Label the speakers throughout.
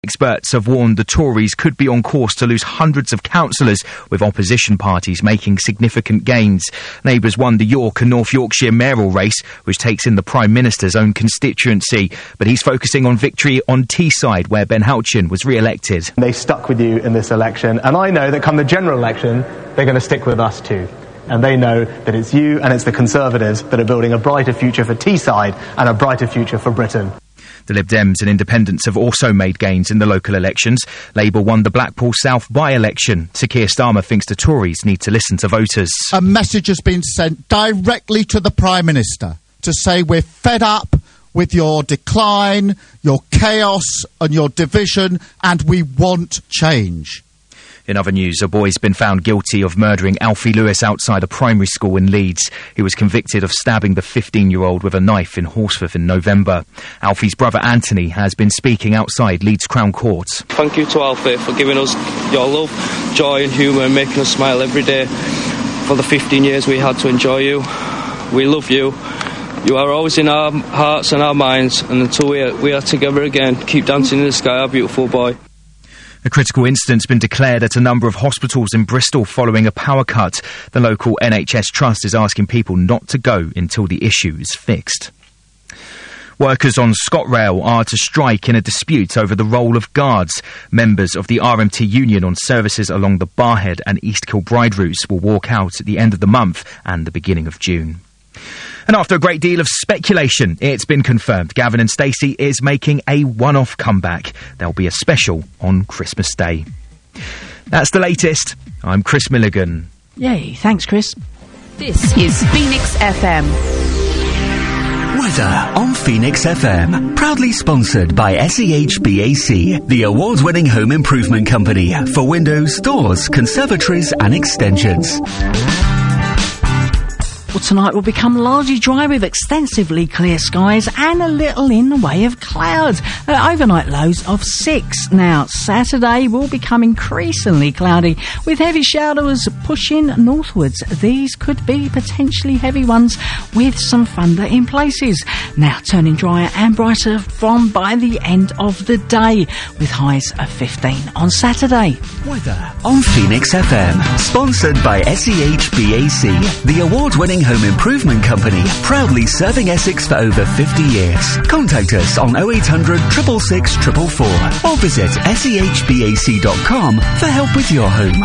Speaker 1: Experts have warned the Tories could be on course to lose hundreds of councillors, with opposition parties making significant gains. Neighbours won the York and North Yorkshire mayoral race, which takes in the Prime Minister's own constituency. But he's focusing on victory on Teesside, where Ben Houchen was re-elected.
Speaker 2: They stuck with you in this election, and I know that come the general election, they're going to stick with us too. And they know that it's you and it's the Conservatives that are building a brighter future for Teesside and a brighter future for Britain.
Speaker 1: The Lib Dems and Independents have also made gains in the local elections. Labour won the Blackpool South by-election. Sir Keir Starmer thinks the Tories need to listen to voters.
Speaker 3: A message has been sent directly to the Prime Minister to say we're fed up with your decline, your chaos and your division, and we want change.
Speaker 1: In other news, a boy's been found guilty of murdering Alfie Lewis outside a primary school in Leeds. He was convicted of stabbing the 15-year-old with a knife in Horsforth in November. Alfie's brother Anthony has been speaking outside Leeds Crown Court.
Speaker 4: Thank you to Alfie for giving us your love, joy and humour and making us smile every day. For the 15 years we had to enjoy you. We love you. You are always in our hearts and our minds, and until we are together again, keep dancing in the sky, our beautiful boy.
Speaker 1: A critical incident's been declared at a number of hospitals in Bristol following a power cut. The local NHS Trust is asking people not to go until the issue is fixed. Workers on ScotRail are to strike in a dispute over the role of guards. Members of the RMT union on services along the Barhead and East Kilbride routes will walk out at the end of the month and the beginning of June. And after a great deal of speculation, it's been confirmed Gavin and Stacey is making a one-off comeback. There'll be a special on Christmas Day. That's the latest. I'm Chris Milligan.
Speaker 5: Yay, thanks, Chris.
Speaker 6: This is Phoenix FM.
Speaker 7: Weather on Phoenix FM. Proudly sponsored by SEHBAC, the award-winning home improvement company for windows, doors, conservatories and extensions.
Speaker 5: Well, tonight will become largely dry with extensively clear skies and a little in the way of clouds. Overnight lows of 6. Now, Saturday will become increasingly cloudy with heavy showers pushing northwards. These could be potentially heavy ones with some thunder in places. Now, turning drier and brighter from by the end of the day with highs of 15 on Saturday.
Speaker 7: Weather on Phoenix FM. Sponsored by SEHBAC, the award-winning home improvement company, proudly serving Essex for over 50 years. Contact us on 0800 666 444 or visit sehbac.com for help with your home.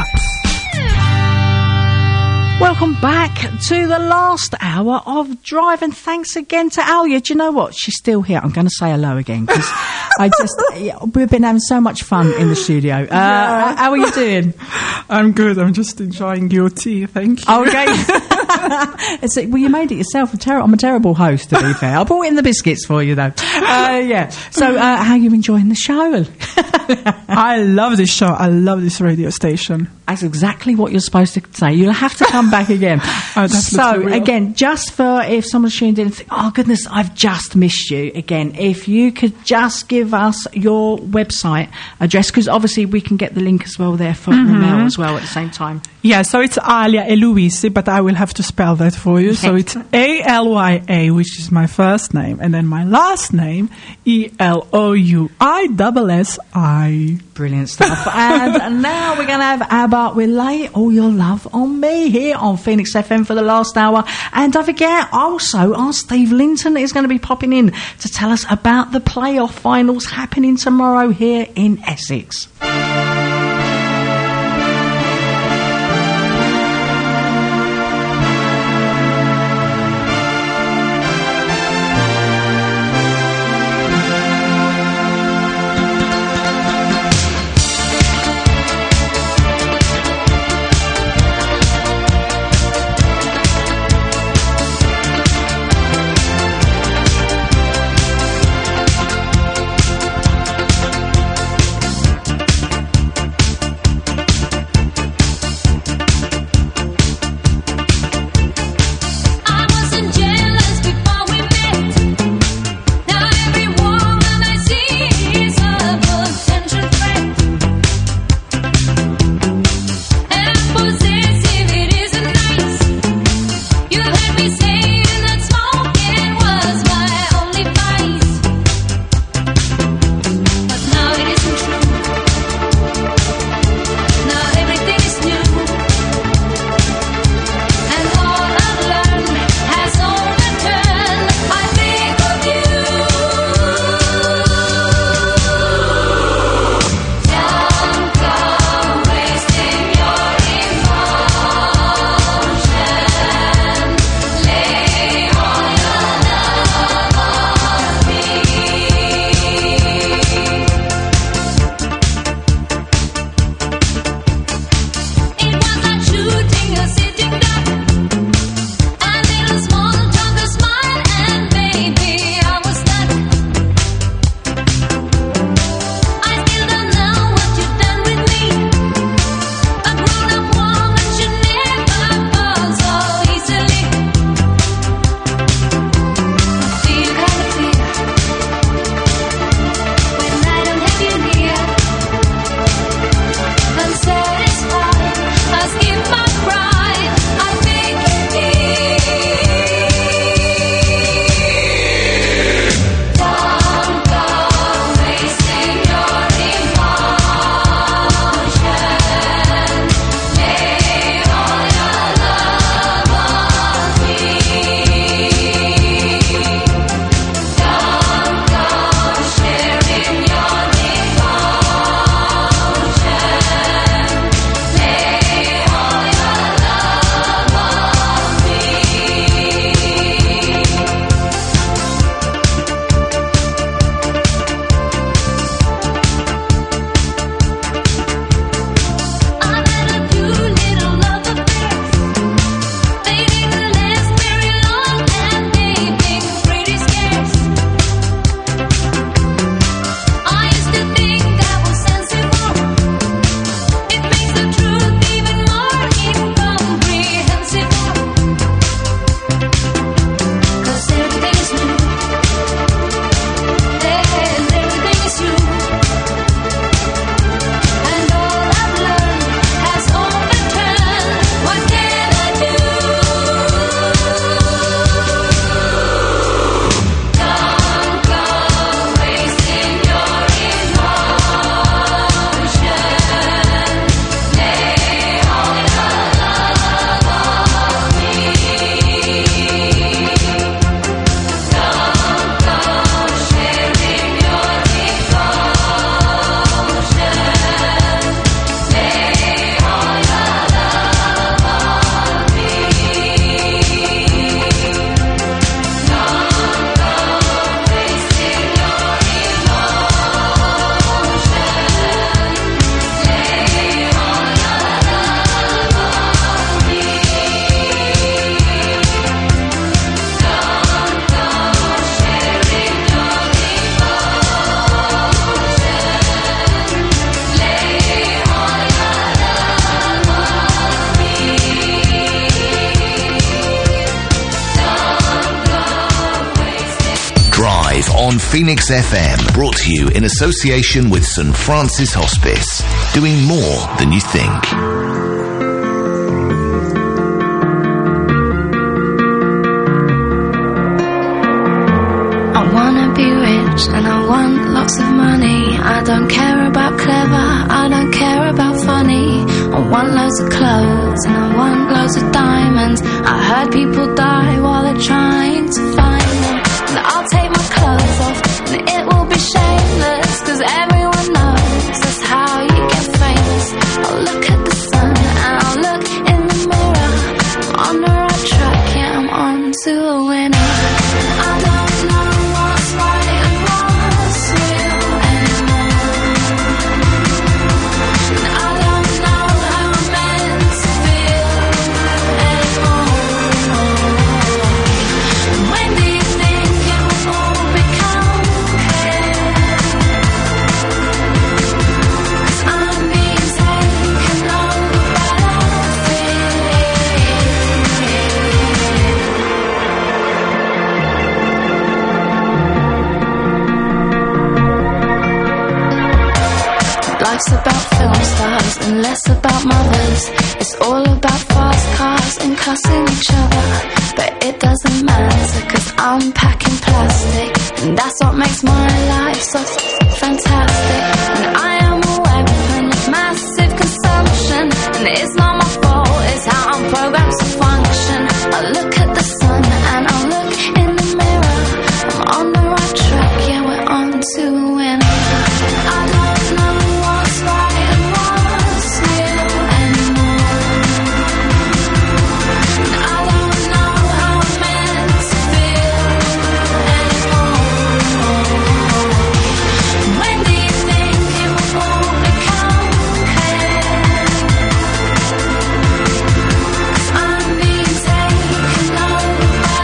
Speaker 5: Welcome back to the last hour of Drive, and thanks again to Alia. Do you know what? She's still here. I'm going to say hello again because we've been having so much fun in the studio. How are you doing?
Speaker 8: I'm good. I'm just enjoying your tea. Thank you.
Speaker 5: Okay. Well, you made it yourself. I'm a terrible host, to be fair. I brought in the biscuits for you, though. Yeah. So, how are you enjoying the show?
Speaker 8: I love this show. I love this radio station.
Speaker 5: That's exactly what you're supposed to say. You'll have to come back again. So, again, just for if someone's tuned in and think, oh, goodness, I've just missed you. Again, if you could just give us your website address, because obviously we can get the link as well there for Ramel as well at the same time.
Speaker 8: Yeah, so it's Alia Eluisi, but I will have to spell that for you. So it's Alya, which is my first name, and then my last name, ELOUISSI.
Speaker 5: Brilliant stuff. And now we're going to have ABBA with Lay All Your Love on Me here on Phoenix FM for the last hour. And don't forget, also, our Steve Linton is going to be popping in to tell us about the playoff finals happening tomorrow here in Essex.
Speaker 9: on Phoenix FM. Brought to you in association with St Francis Hospice. Doing more than you think.
Speaker 10: And I want lots of money. I don't care about clever, I don't care about funny. I want loads of clothes and I want loads of diamonds. I heard people die while they're trying to find them. And I'll take my clothes off and it will be shameless, 'cause everyone knows that's how you get famous. I'll look at the sun and I'll look in the mirror. I'm on the right track, yeah, I'm on to a winner. I don't know what's right and what's real anymore. I don't know how I'm meant to feel anymore. When do you think it will all become clear? 'Cause I'm being taken over by Life's about film stars and less about mothers. It's all about fast cars and cussing each other. But it doesn't matter, 'cause I'm packing plastic, and that's what makes my life so fantastic. And I am a weapon of massive consumption, and it's not my fault, it's how I'm programmed to function. I look at the sun and I look in the mirror. I'm on the right track, yeah, we're on to a winner. I don't know what's right and what's real anymore. I don't know how I'm meant to feel anymore. When do you think it will all become clear? 'Cause I'm being taken over by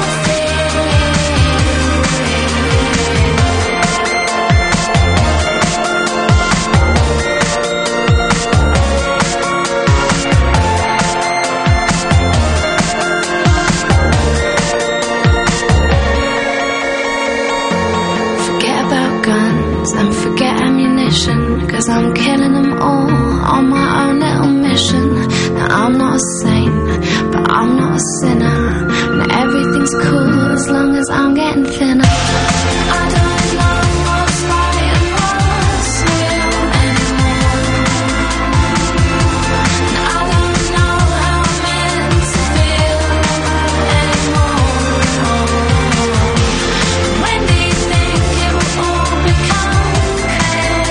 Speaker 10: Forget about guns and forget ammunition, 'cause I'm killing them all on my own little mission. Now I'm not a saint, but I'm not a sinner, and everything's cool as long as I'm getting thinner. I don't know what's right and what's real anymore. I don't know how I'm meant to feel anymore. When do you think it will all become clear?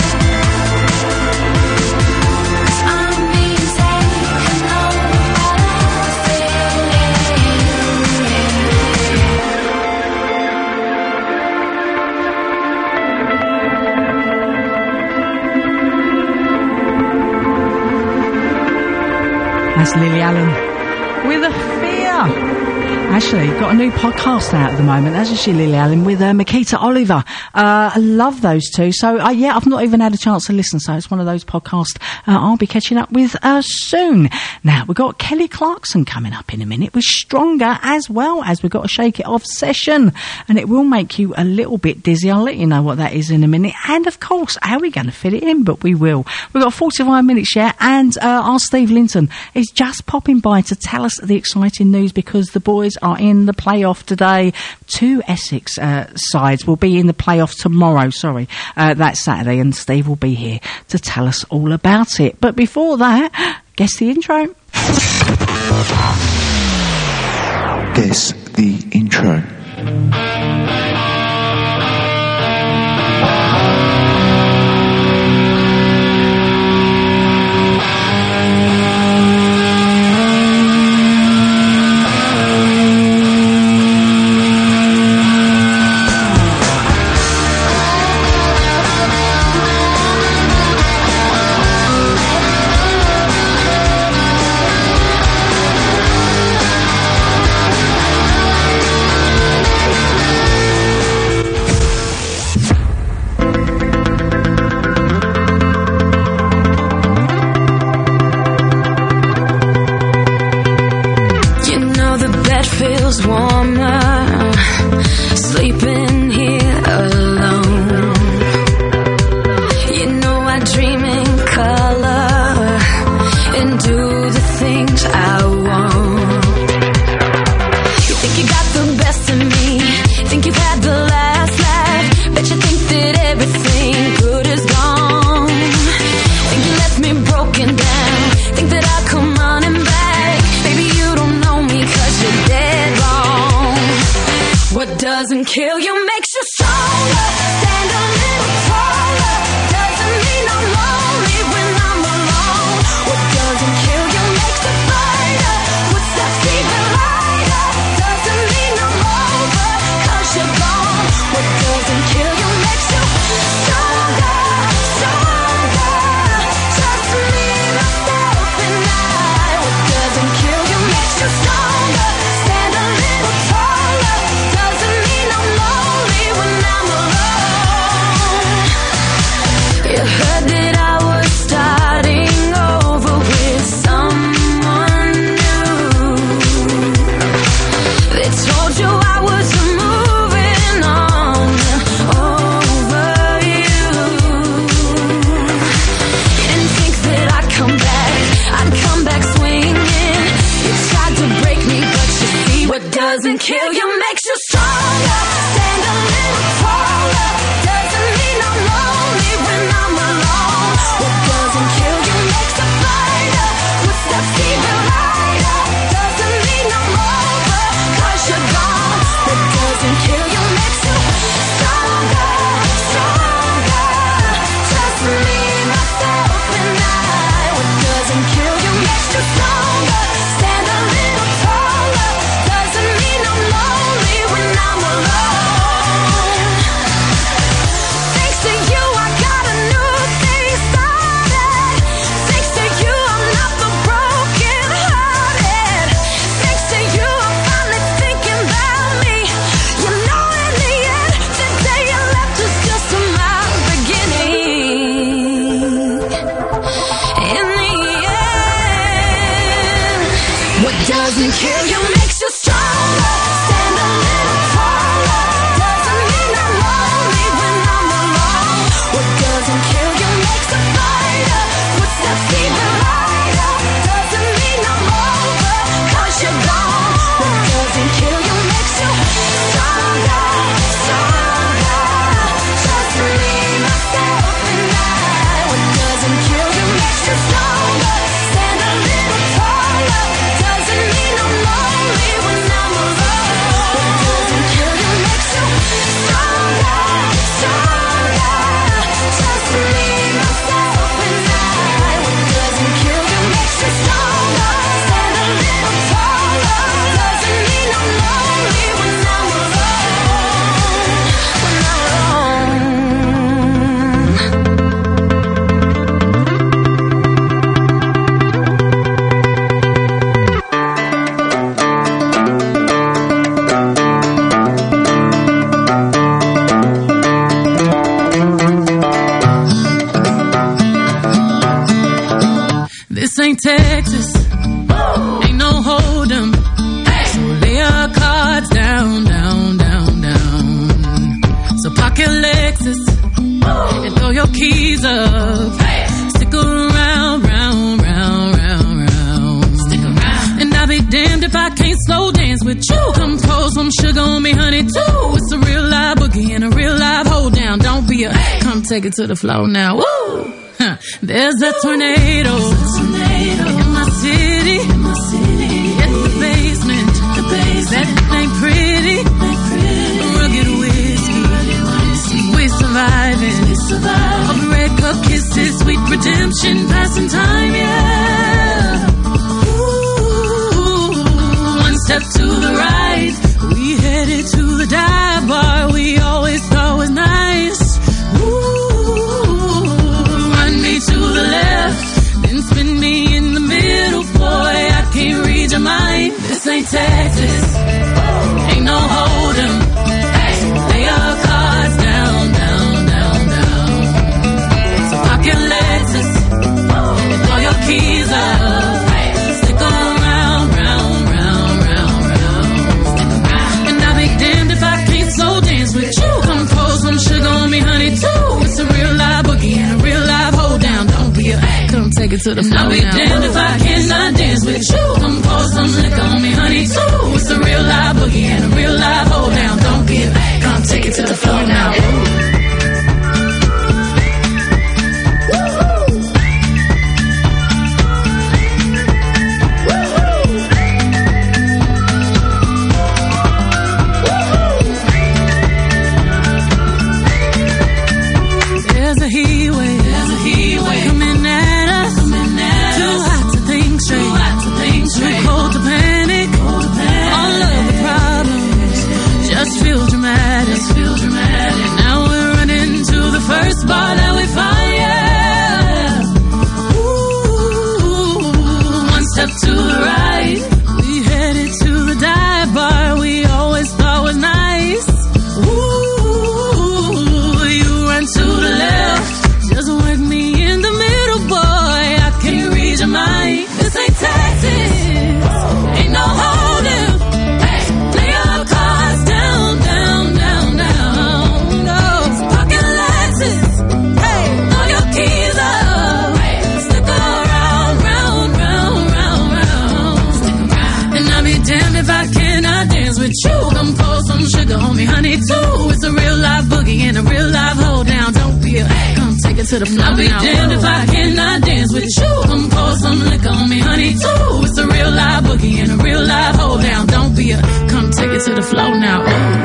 Speaker 10: 'Cause I'm being taken over by
Speaker 5: That's Lily Allen with a fear. Actually, got a new podcast out at the moment, hasn't she, Lily Allen, with Makita Oliver. I love those two. So, yeah, I've not even had a chance to listen, so it's one of those podcasts I'll be catching up with soon. Now, we've got Kelly Clarkson coming up in a minute with Stronger, as well as we've got a Shake It Off session, and it will make you a little bit dizzy. I'll let you know what that is in a minute. And, of course, how are we going to fit it in? But we will. We've got 45 minutes yet, and our Steve Linton is just popping by to tell us the exciting news, because the boys are in the playoff today. Two Essex sides will be in the playoff tomorrow. That's Saturday, and Steve will be here to tell us all about it. But before that, guess the intro.
Speaker 11: Guess the intro.
Speaker 10: dream in color and do the things I want. You think you got the best of me, think you've had the last laugh, bet you think that everything good is gone. Think you left me broken down, think that I'll come running back. Baby, you don't know me 'cause you're dead wrong. What doesn't kill you makes you stronger. Stand a little taller. Doesn't mean I'm lonely when I'm alone. What doesn't kill you makes you brighter. Footsteps even lighter. Doesn't mean I'm over 'cause you're gone. What doesn't kill you makes you stronger, stronger. Just me, myself, and I. What doesn't kill you makes you stronger. Stand a little taller. Doesn't mean I'm lonely when I'm alone. You heard that I was starting over with someone new. They told you I was moving on over you. You didn't think that I'd come back swinging. You tried to break me, but you see what doesn't kill you makes you stronger. Stand a little taller. Doesn't mean I'm lonely when I'm alone. What doesn't kill you makes you brighter. Footsteps even lighter. Doesn't mean I'm over 'cause you're gone. What doesn't kill you makes you stronger, stronger. Just me, myself, and I. What doesn't kill you makes you stronger. Stand a little taller. Doesn't mean I'm lonely when I'm alone. Thanks to you, I got a new thing started. Thanks to you, I'm not the broken hearted. Thanks to you, I'm finally thinking about me. You know, in the end, the day you left was just my beginning. In the end, what doesn't kill you makes you stronger. Stand a little taller. Doesn't mean I'm lonely when I'm alone. What doesn't kill you makes you brighter. Footsteps even lighter. Doesn't mean I'm over 'cause you're gone. What doesn't kill you makes you stronger, stronger. Just me, myself, and I. What doesn't kill you makes you stronger. Stand a little taller. Doesn't mean I'm lonely when I'm alone. What doesn't kill you makes you stronger, stronger. Just me, myself, and I. What doesn't kill you makes you stronger. Stand a little taller. Doesn't mean I'm lonely when I'm alone. When I'm alone.
Speaker 12: This ain't Texas, ain't no hold'em. So lay your cards down, down, down, down. So pocket Lexus and throw your keys up. Stick around, round, round, round, round. Stick around. And I'll be damned if I can't slow dance with you. Come pour some sugar on me, honey, too. It's a real live boogie and a real live hold down. Don't be a come take it to the floor now. Woo! Huh. There's a tornado in my city. At the basement. That ain't pretty. Rugged whiskey. We're surviving. Of red cup kisses, sweet redemption, passing time, yeah. Ooh, one step to the right, we headed to the dive bar we always thought was nice. Run me to the left, then spin me in the middle, boy, I can't read your mind. This ain't Texas, ain't no hold'em. Lay your cards down, down, down, down. So pocket Lexus, and throw your keys up. Stick around, round, round, round, round. And I'll be damned if I can't slow dance with you. Come pour some sugar on me, honey, too. It's a real live boogie and a real live hold it to the floor. I'll be damned if I cannot dance with you. Come pour some liquor on me, honey, too. It's a real live boogie and a real live hold down. Don't give, come take it to the floor now. To the right, we headed to the dive bar we always thought was nice. Ooh, you run to the left, just work me in the middle, boy. I can't read your mind. This ain't Texas, ain't no holding. Hey, play your cards down, down, down, down. No, pocket Lexus. Hey, throw your keys up. Stick around, round, round, round. Damned if I cannot dance with you. Come pour some sugar on me, honey, too. It's a real live boogie and a real live hold down. Don't be a come take it to the floor. I'll be damned if I cannot dance with you. Come pour some liquor on me, honey, too. It's a real live boogie and a real live hold down. Don't be a come take it to the floor now. Ooh.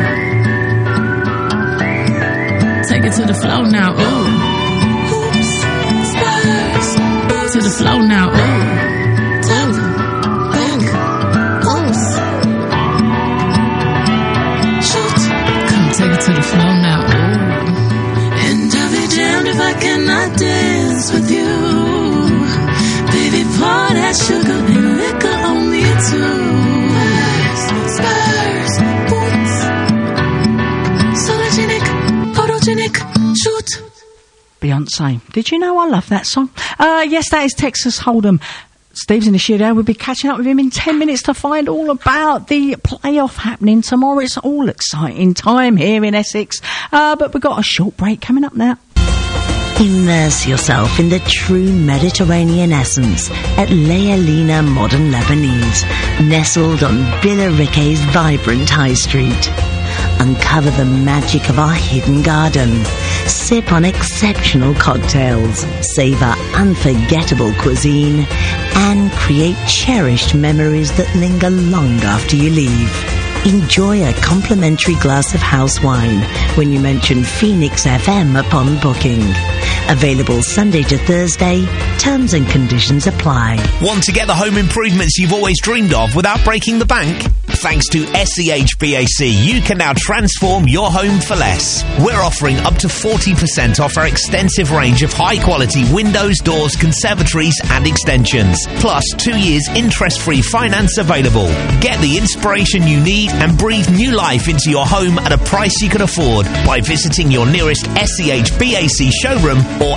Speaker 12: Take it to the floor now. Ooh. Hoops, spurs, to the floor now. Ooh. Take it to the floor now. Ooh. And I'll be damned if I cannot dance with you. Baby, pour that sugar and liquor on me too. Spurs, boots, photogenic, shoot.
Speaker 5: Beyonce. Did you know I love that song? Yes, that is Texas Hold'em. Steve's in the studio. We'll be catching up with him in 10 minutes to find all about the playoff happening tomorrow. It's all exciting time here in Essex. But we've got a short break coming up now.
Speaker 13: Immerse yourself in the true Mediterranean essence at Lealina Modern Lebanese, nestled on Billericay's vibrant high street. Uncover the magic of our hidden garden. Sip on exceptional cocktails, savor unforgettable cuisine, and create cherished memories that linger long after you leave. Enjoy a complimentary glass of house wine when you mention Phoenix FM upon booking. Available Sunday to Thursday. Terms and conditions apply.
Speaker 14: Want to get the home improvements you've always dreamed of without breaking the bank? Thanks to SEHBAC, you can now transform your home for less. We're offering up to 40% off our extensive range of high-quality windows, doors, conservatories and extensions. Plus 2 years interest-free finance available. Get the inspiration you need and breathe new life into your home at a price you can afford by visiting your nearest SEHBAC showroom or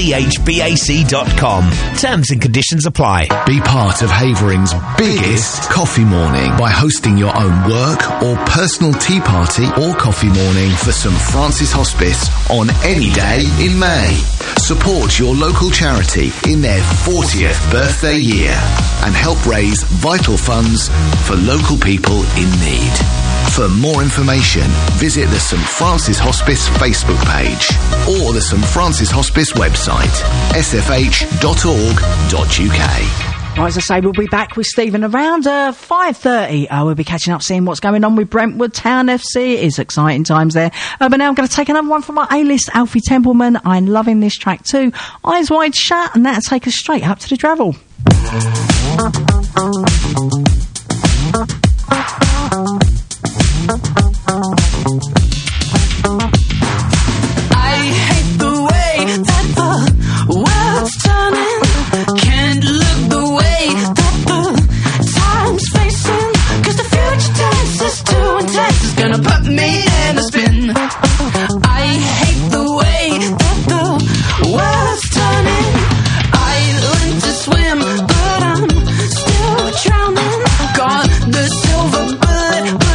Speaker 14: SEHBAC.com. Terms and conditions apply.
Speaker 9: Be part of Havering's biggest coffee morning by hosting your own work or personal tea party or coffee morning for St Francis Hospice on any day in May. Support your local charity in their 40th birthday year and help raise vital funds for local people in need. For more information, visit the St Francis Hospice Facebook page or the St Francis Hospice website, sfh.org.uk.
Speaker 5: Right, as I say, we'll be back with Stephen around 5:30. We'll be catching up, seeing what's going on with Brentwood Town FC. It is exciting times there. But now I'm going to take another one from our A-list, Alfie Templeman. I'm loving this track too. Eyes Wide Shut, and that'll take us straight up to the Dravel.
Speaker 12: I hate the way that the world's turning. Can't look the way that the time's facing. 'Cause the future tense is too intense. It's gonna put me in a spin. I hate the way that the world's turning. I learned to swim, but I'm still drowning. Got the silver bullet.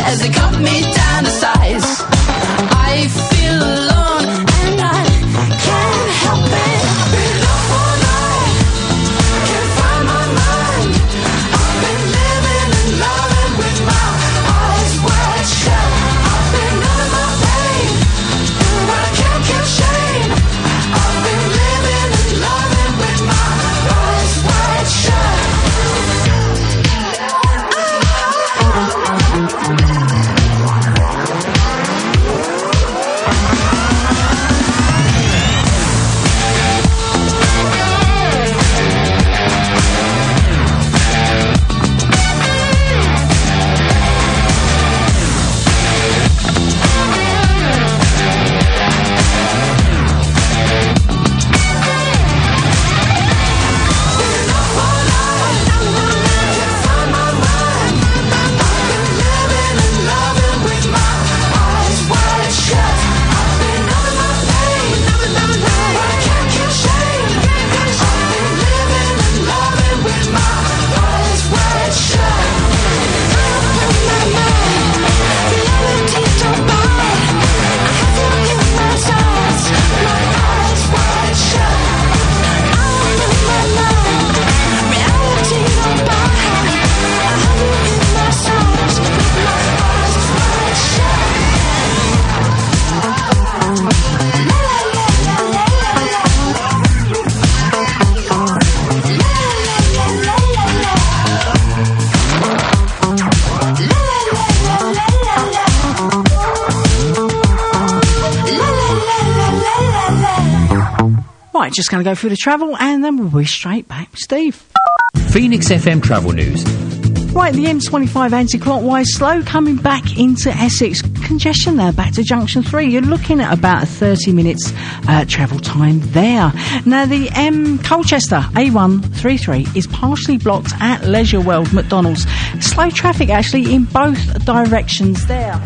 Speaker 12: as they cut me down to size. I feel alone and I can't help it. Been up all night, can't find my mind. I've been living and loving with my eyes wide shut. I've been numbing my pain, but I can't kill shame. I've been living and loving with my eyes wide shut.
Speaker 5: Right, just going to go through the travel and then we'll be straight back with Steve.
Speaker 15: Phoenix FM travel news.
Speaker 5: Right, the M25 anti-clockwise slow coming back into Essex. Congestion there back to Junction 3. You're looking at about a 30 minutes travel time there. Now, the Colchester A133 is partially blocked at Leisure World McDonald's. Slow traffic actually in both directions there.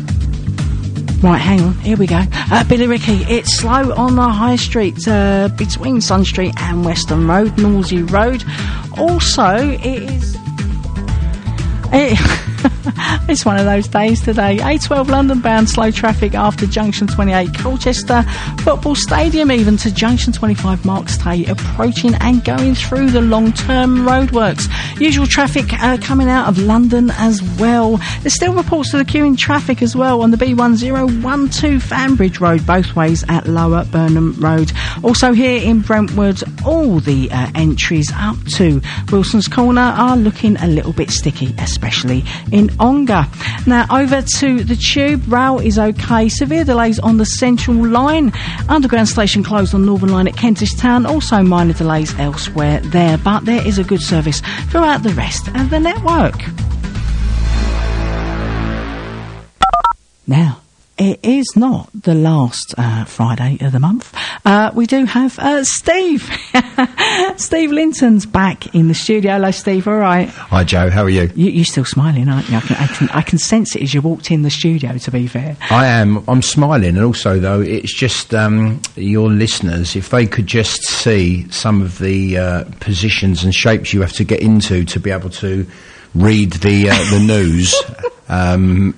Speaker 5: Right, hang on, here we go. Billericay, it's slow on the High Street between Sun Street and Western Road, Norsey Road. Also, it is... It's one of those days today. A12 London bound slow traffic after Junction 28 Colchester Football Stadium, even to Junction 25 Marks Tay, approaching and going through the long-term roadworks. Usual traffic coming out of London as well. There's still reports of the queuing traffic as well on the B1012 Fanbridge Road, both ways at Lower Burnham Road. Also here in Brentwood, all the entries up to Wilson's Corner are looking a little bit sticky, especially in Ongar. Now over to the Tube, rail is okay. Severe delays on the Central Line. Underground station closed on Northern Line at Kentish Town. Also minor delays elsewhere there, but there is a good service throughout the rest of the network. Now, it is not the last Friday of the month. We do have Steve. Steve Linton's back in the studio. Hello, Steve. All right.
Speaker 16: Hi, Joe. How are you?
Speaker 5: You're still smiling, aren't you? I can sense it as you walked in the studio, to be fair.
Speaker 16: I am. I'm smiling. And also, though, it's just your listeners, if they could just see some of the positions and shapes you have to get into to be able to read the news. And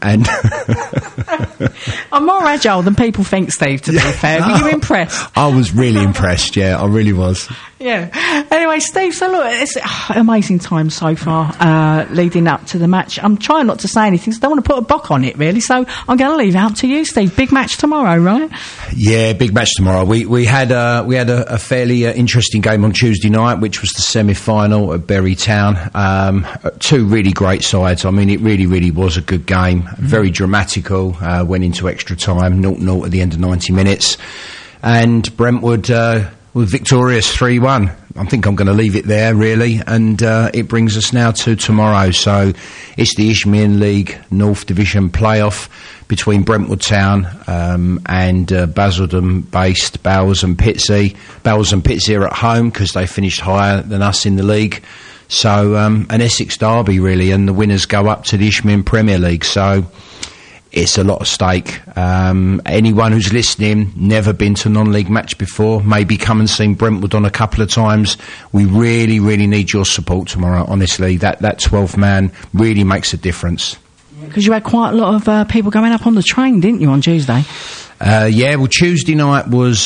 Speaker 5: I'm more agile than people think, Steve, to be fair. Were you impressed?
Speaker 16: I was really impressed, yeah, I really was.
Speaker 5: Yeah. Anyway, Steve, so look, it's amazing time so far leading up to the match. I'm trying not to say anything, so I don't want to put a bock on it, really, so I'm going to leave it up to you, Steve. Big match tomorrow, right?
Speaker 16: Yeah, big match tomorrow. We had a fairly interesting game on Tuesday night, which was the semi-final at Bury Town. Two really great sides. I mean, it really, really was a good game. Very dramatical. Went into extra time, 0-0 at the end of 90 minutes. And Brentwood were victorious 3-1. I think I'm going to leave it there, really. And it brings us now to tomorrow. So it's the Isthmian League North Division playoff between Brentwood Town and Basildon-based Bowers and Pitsea. Bowers and Pitsea are at home because they finished higher than us in the league. So an Essex derby, really, and the winners go up to the Isthmian Premier League. So it's a lot at stake. Anyone who's listening, never been to a non-league match before, maybe come and seen Brentwood on a couple of times. We really, really need your support tomorrow, honestly. That 12th man really makes a difference.
Speaker 5: Because you had quite a lot of people going up on the train, didn't you, on Tuesday?
Speaker 16: Yeah, well, Tuesday night was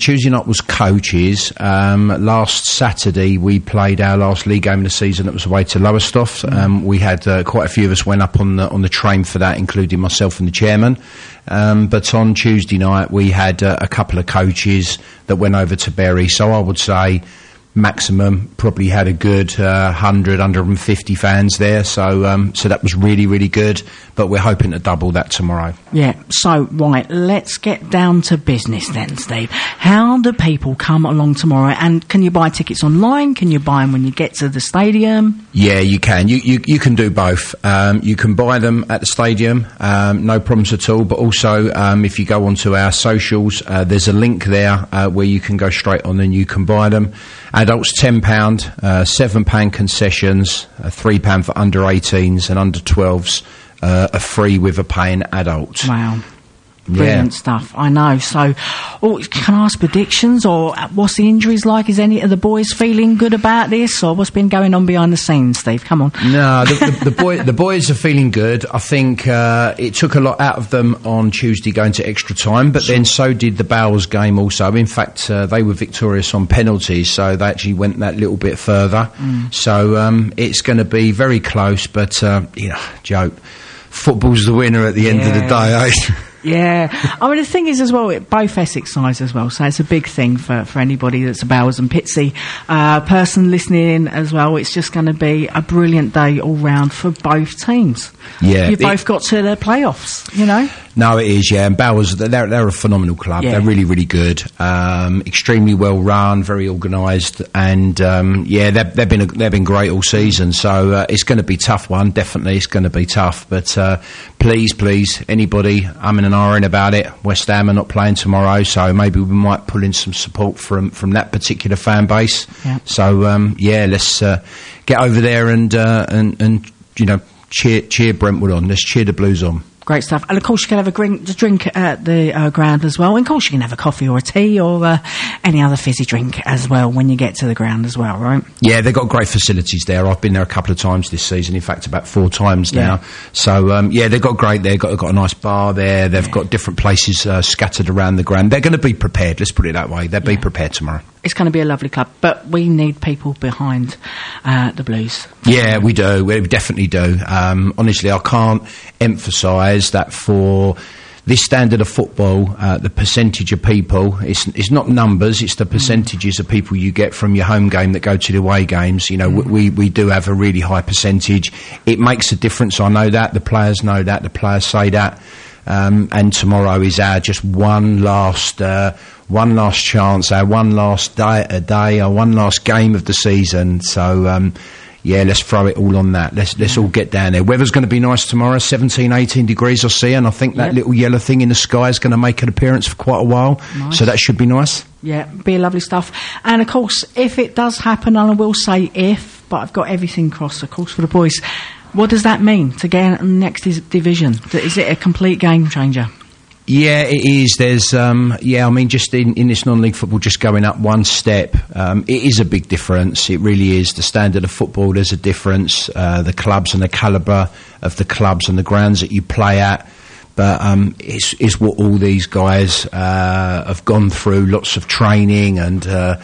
Speaker 16: coaches. Last Saturday we played our last league game of the season. It was away to Lowestoft. We had quite a few of us went up on the train for that, including myself and the chairman. But on Tuesday night we had a couple of coaches that went over to Bury. So I would say maximum probably had a good 150 fans there. So that was really, really good. But we're hoping to double that tomorrow.
Speaker 5: Yeah, so, right, let's get down to business then, Steve. How do people come along tomorrow? And can you buy tickets online? Can you buy them when you get to the stadium?
Speaker 16: Yeah, you can. You can do both. You can buy them at the stadium, no problems at all. But also, if you go onto our socials, there's a link there where you can go straight on and you can buy them. Adults £10, £7 concessions, £3 for under 18s, and under 12s are free with a paying adult.
Speaker 5: Wow. Brilliant stuff, I know. So, can I ask predictions, or what's the injuries like? Is any of the boys feeling good about this, or what's been going on behind the scenes, Steve? Come on.
Speaker 16: No, the boys are feeling good. I think it took a lot out of them on Tuesday going to extra time, but then so did the Bowers game also. In fact, they were victorious on penalties, so they actually went that little bit further. So it's going to be very close, but, Joe, football's the winner at the end of the day, eh?
Speaker 5: Yeah, I mean, the thing is as well, both Essex sides as well, so it's a big thing for anybody that's a Bowers and Pitsea person listening in as well. It's just going to be a brilliant day all round for both teams.
Speaker 16: Yeah,
Speaker 5: you both got to the playoffs, you know.
Speaker 16: No, it is, yeah. And Bowers, they're a phenomenal club. Yeah. They're really, really good. Extremely well run, very organised, and they've been great all season. So it's going to be a tough one. Definitely, it's going to be tough. But please, anybody, I'm in an iron about it. West Ham are not playing tomorrow, so maybe we might pull in some support from that particular fan base. Yeah. So let's get over there and cheer Brentwood on. Let's cheer the Blues on.
Speaker 5: Great stuff. And of course you can have a drink at the ground as well. And of course you can have a coffee or a tea or any other fizzy drink as well when you get to the ground as well, right?
Speaker 16: Yeah, they've got great facilities there. I've been there a couple of times this season, in fact about 4 times now. So they've got great there. They've got a nice bar there. They've got different places scattered around the ground. They're going to be prepared, let's put it that way. They'll be prepared tomorrow.
Speaker 5: It's going to be a lovely club, but we need people behind the Blues.
Speaker 16: Yeah, we do. We definitely do. Honestly, I can't emphasise that for this standard of football, the percentage of people, it's not numbers, it's the percentages of people you get from your home game that go to the away games. You know, we do have a really high percentage. It makes a difference, I know that. The players know that. The players say that. And tomorrow is our just one last chance, our one last day, our one last game of the season. So, let's throw it all on that. Let's all get down there. Weather's going to be nice tomorrow, 17, 18 degrees, I see, and I think that little yellow thing in the sky is going to make an appearance for quite a while. Nice. So that should be nice.
Speaker 5: Yeah, be lovely stuff. And of course, if it does happen, and I will say if, but I've got everything crossed, of course, for the boys. What does that mean to get in the next division? Is it a complete game changer?
Speaker 16: Yeah, it is. There's, just in this non-league football, just going up one step, it is a big difference. It really is. The standard of football, there's a difference. The clubs and the calibre of the clubs and the grounds that you play at. But it's what all these guys have gone through. Lots of training and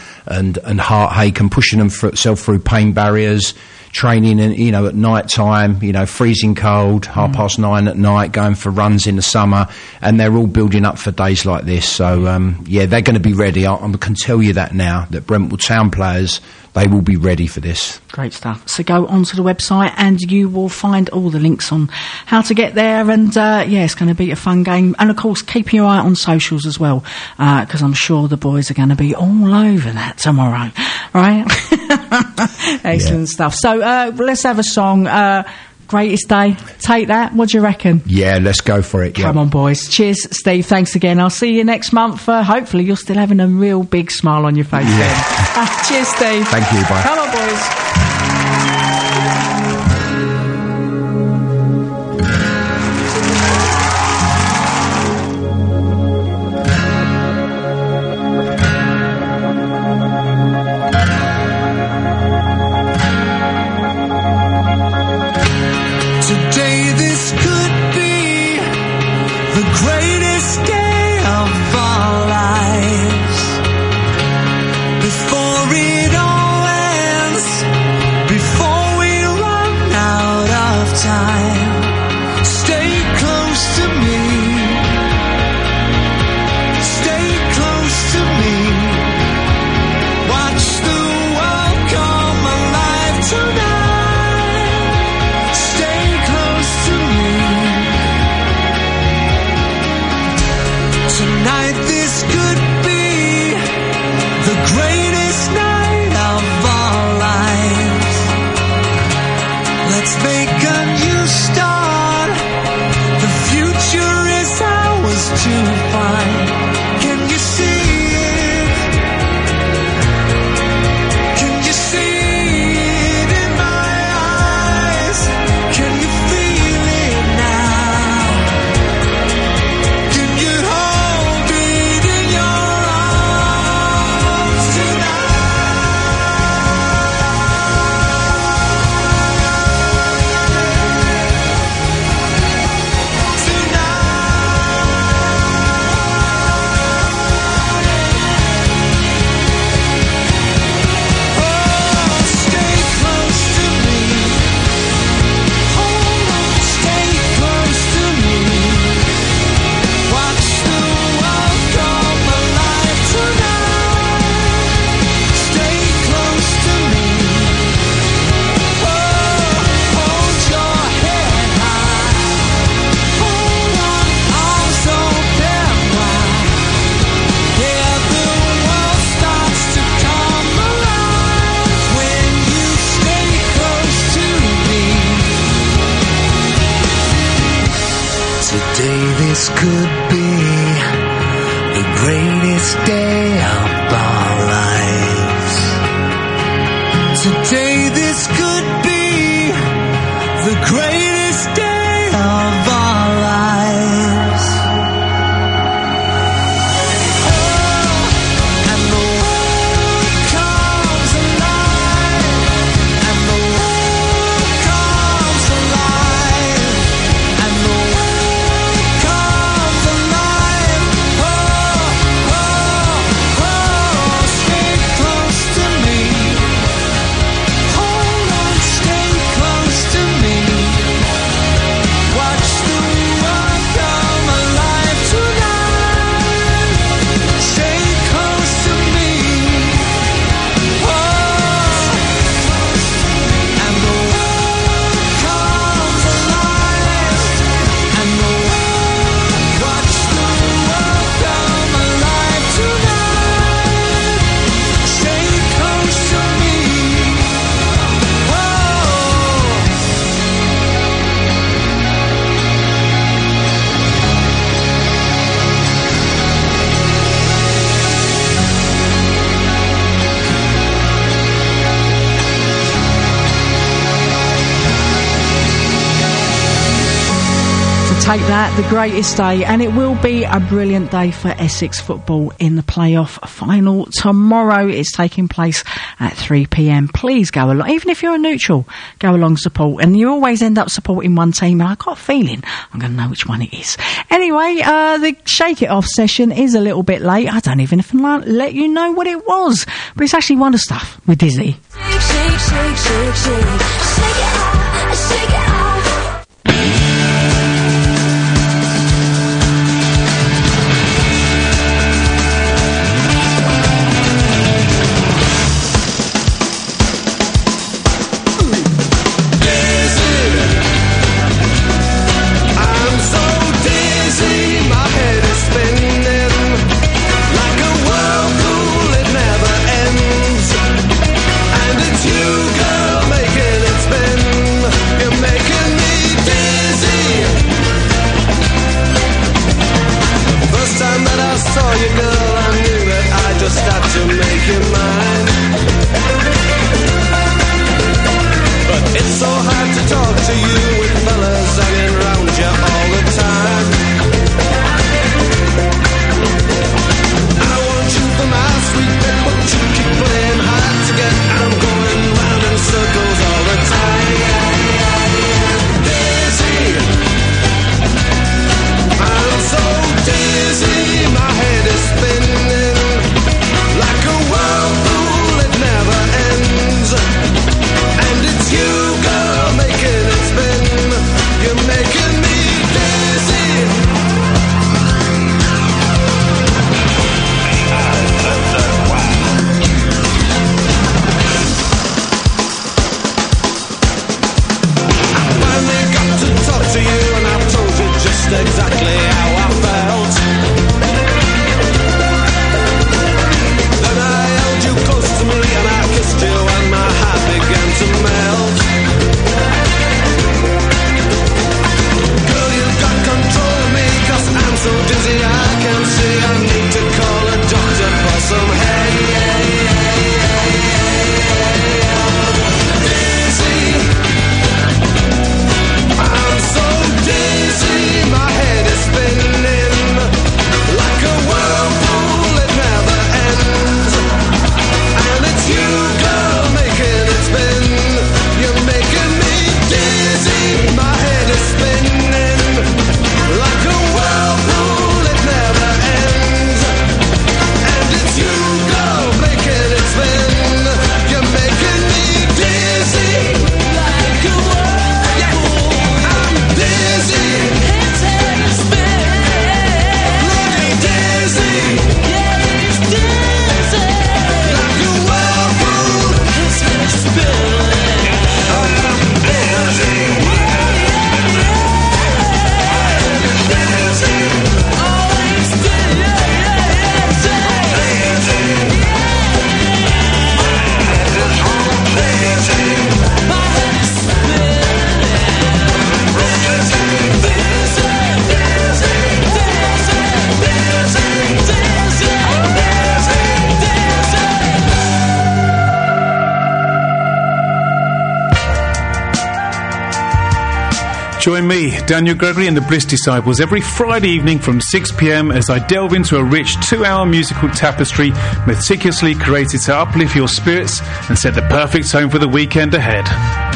Speaker 16: heartache and pushing themselves through pain barriers. Training and at night time, freezing cold, 9:30 at night, going for runs in the summer, and they're all building up for days like this. So they're going to be ready. I can tell you that now, that Brentwood Town players, they will be ready for this.
Speaker 5: Great stuff. So go onto the website and you will find all the links on how to get there, and it's going to be a fun game. And of course, keep your eye on socials as well, because I'm sure the boys are going to be all over that tomorrow, right? Excellent stuff. So let's have a song. Greatest Day. Take that. What do you reckon?
Speaker 16: Yeah, let's go for it.
Speaker 5: Come on, boys. Cheers, Steve. Thanks again. I'll see you next month. Hopefully you're still having a real big smile on your face then. Cheers, Steve.
Speaker 16: Thank you. Bye.
Speaker 5: Come on, boys.
Speaker 17: Today this could
Speaker 12: to find. Can you see it? Can you see it in my eyes? Can you feel it now? Can you hold it in your arms Today this could be the greatest day of our lives. Today this could be the greatest day of our lives. Oh, and the world comes alive, and the world comes alive, and the world comes alive. Oh, oh, oh, stay close to me. Hold on, stay close to me. Watch the world come alive tonight. Stay close to me. Oh, and the world comes alive, and the world, watch the world come alive tonight. Stay close to me. Oh.
Speaker 5: Take that, the greatest day, and it will be a brilliant day for Essex football in the playoff final tomorrow. It's taking place at 3 p.m. Please go along, even if you're a neutral, go along support, and you always end up supporting one team, and I've got a feeling I'm going to know which one it is. Anyway, the Shake It Off session is a little bit late. I don't even let you know what it was, but it's actually Wonder Stuff with Dizzy.
Speaker 12: Shake, shake, shake, shake, shake. Shake it off, shake it off.
Speaker 17: I'm so dizzy, my head is spinning like a whirlpool, it never ends. And it's you, girl, making it spin. You make it
Speaker 18: Join me, Daniel Gregory and the Bliss Disciples every Friday evening from 6 p.m. as I delve into a rich 2-hour musical tapestry meticulously created to uplift your spirits and set the perfect tone for the weekend ahead.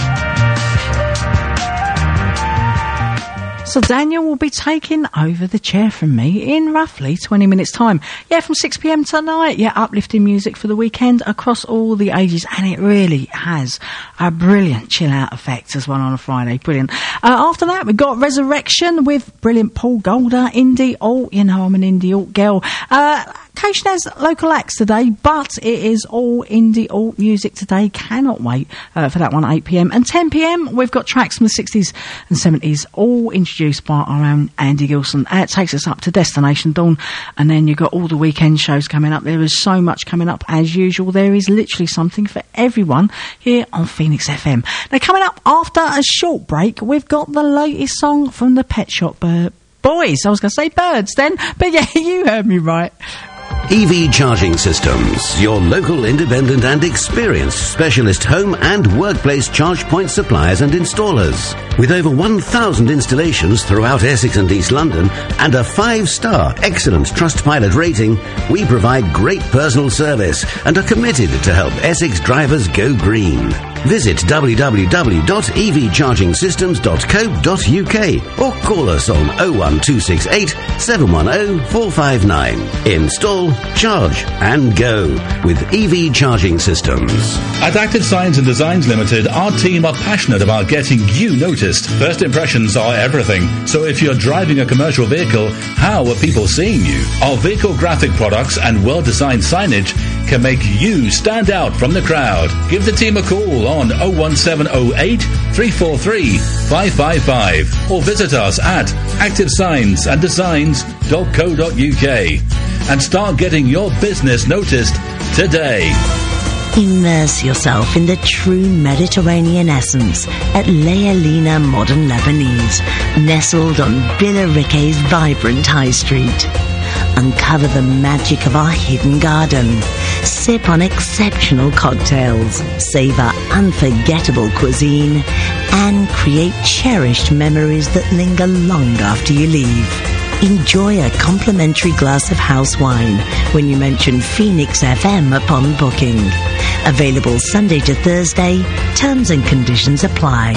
Speaker 5: So Daniel will be taking over the chair from me in roughly 20 minutes' time. Yeah, from 6 p.m. tonight. Yeah, uplifting music for the weekend across all the ages. And it really has a brilliant chill-out effect as well on a Friday. Brilliant. After that, we've got Resurrection with brilliant Paul Golder, indie alt. You know, I'm an indie alt girl. Occasion has local acts today, but it is all indie alt music today. Cannot wait for that one at 8 p.m. And 10 p.m, we've got tracks from the 60s and 70s, all introduced by our own Andy Gilson. It takes us up to Destination Dawn, and then you've got all the weekend shows coming up. There is so much coming up as usual. There is literally something for everyone here on Phoenix FM. Now, coming up after a short break, we've got the latest song from the Pet Shop Boys. I was going to say birds then, but yeah, you heard me right.
Speaker 19: EV Charging Systems, your local independent and experienced specialist home and workplace charge point suppliers and installers. With over 1,000 installations throughout Essex and East London and a 5-star excellent Trustpilot rating, we provide great personal service and are committed to help Essex drivers go green. Visit www.evchargingsystems.co.uk or call us on 01268 710 459. Install, charge and go with EV Charging Systems.
Speaker 20: At Active Signs and Designs Limited, our team are passionate about getting you noticed. First impressions are everything. So if you're driving a commercial vehicle, how are people seeing you? Our vehicle graphic products and well-designed signage can make you stand out from the crowd. Give the team a call on 01708 343 555 or visit us at activesignsanddesigns.co.uk and start getting your business noticed today.
Speaker 13: Immerse yourself in the true Mediterranean essence at Lealina Modern Lebanese, nestled on Billericay's vibrant high street. Uncover the magic of our hidden garden. Sip on exceptional cocktails, savor unforgettable cuisine, and create cherished memories that linger long after you leave. Enjoy a complimentary glass of house wine when you mention Phoenix FM upon booking. Available Sunday to Thursday. Terms and conditions apply.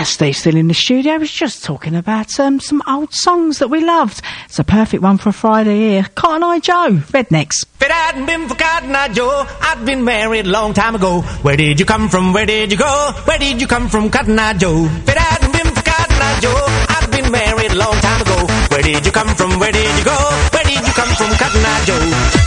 Speaker 5: Steve still in the studio. I was just talking about some old songs that we loved. It's a perfect one for a Friday here. Cotton Eye Joe, Rednecks.
Speaker 21: If it hadn't been for Cotton Eye Joe, I'd been married a long time ago. Where did you come from? Where did you go? Where did you come from, Cotton Eye Joe? If it hadn't been for Cotton Eye Joe, I'd been married a long time ago. Where did you come from? Where did you go? Where did you come from, Cotton Eye Joe?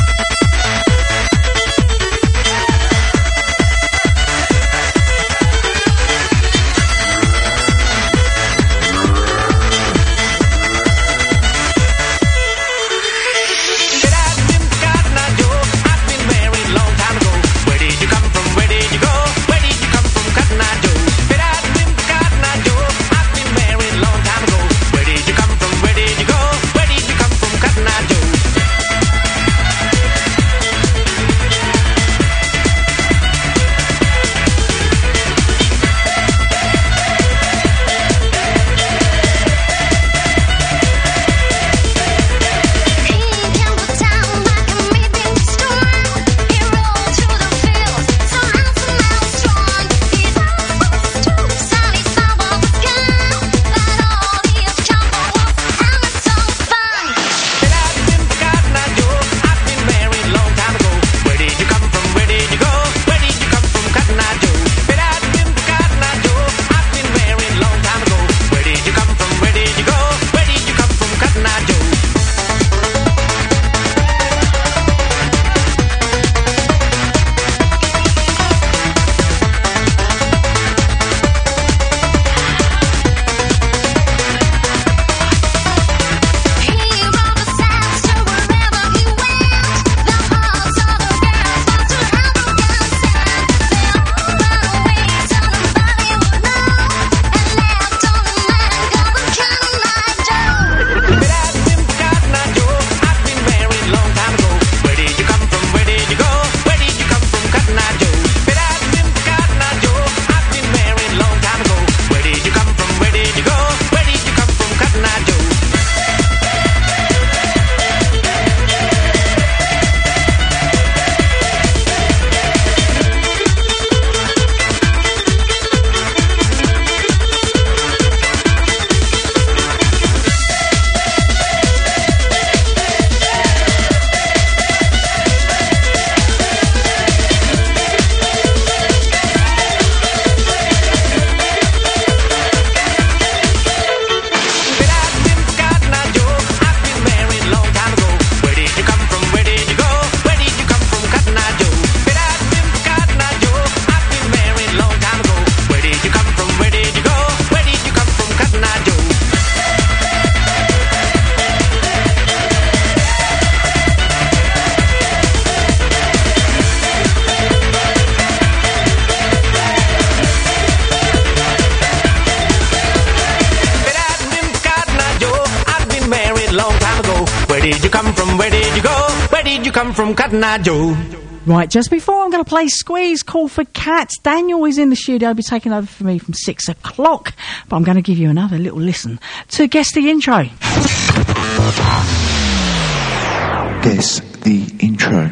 Speaker 21: From Cotton Eye Joe.
Speaker 5: Right, just before I'm going to play Squeeze Call for Cats, Daniel is in the studio. He'll be taking over for me from 6 o'clock. But I'm going to give you another little listen to guess the intro.
Speaker 11: Guess the intro.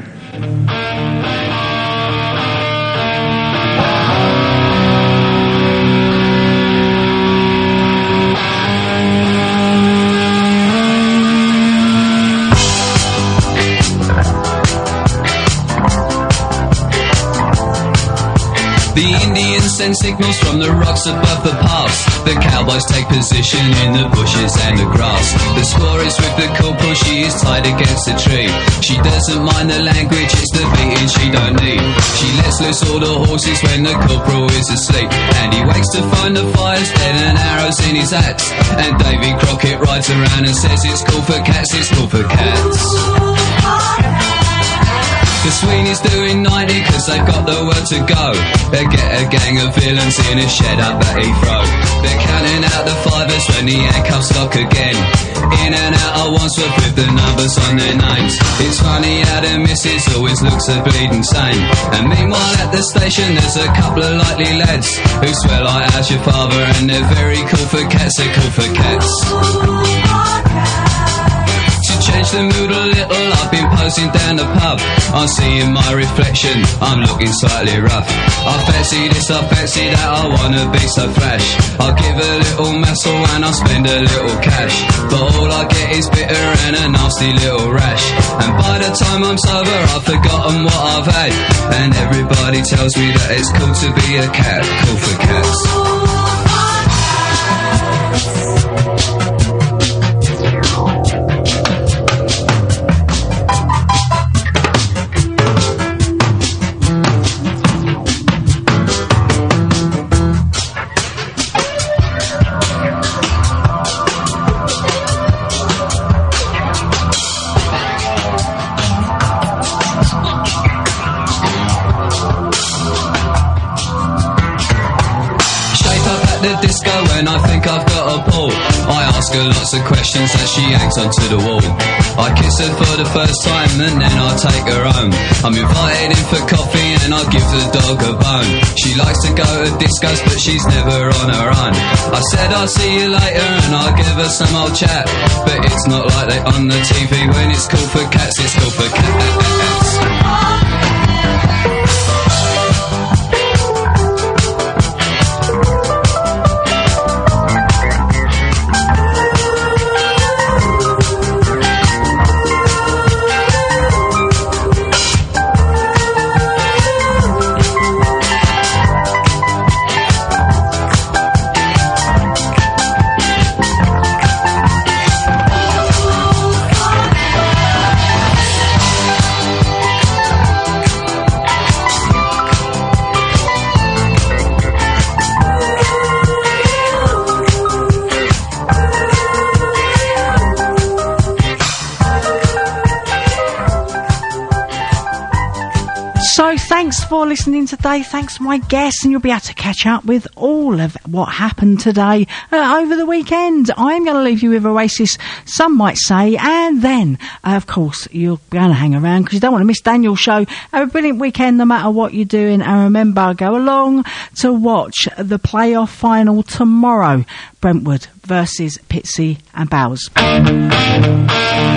Speaker 22: The Indians send signals from the rocks above the pass. The cowboys take position in the bushes and the grass. The squaw is with the corporal, she is tied against a tree. She doesn't mind the language, it's the beating she don't need. She lets loose all the horses when the corporal is asleep. And he wakes to find the fire's dead and arrows in his hat. And Davy Crockett rides around and says it's cool for cats, it's cool for cats. The Sweeney's doing 90 cause they've got the word to go. They get a gang of villains in a shed up at Heathrow. They're counting out the fivers when the handcuffs lock again. In and out of Wandsworth with the numbers on their names. It's funny how the missus always looks a bleeding sane. And meanwhile at the station there's a couple of likely lads who swear like how's your father, and they're very cool for cats, they're cool for cats. Change the mood a little. I've been posing down the pub. I'm seeing my reflection, I'm looking slightly rough. I fancy this, I fancy that, I wanna be so flash. I'll give a little muscle and I'll spend a little cash. But all I get is bitter and a nasty little rash. And by the time I'm sober, I've forgotten what I've had. And everybody tells me that it's cool to be a cat, cool for cats. When I think I've got a ball, I ask her lots of questions as she hangs onto the wall. I kiss her for the first time and then I take her home. I'm invited in for coffee and I give the dog a bone. She likes to go to discos but she's never on her own. I said I'll see you later and I'll give her some old chat. But it's not like they on the TV. When it's cool for cats, it's cool for cats.
Speaker 5: Thanks for listening today. Thanks to my guests, and you'll be able to catch up with all of what happened today over the weekend. I'm going to leave you with Oasis, Some Might Say, and then, of course, you're going to hang around because you don't want to miss Daniel's show. Have a brilliant weekend no matter what you're doing, and remember, go along to watch the playoff final tomorrow. Brentwood versus Pitsea and Bowes.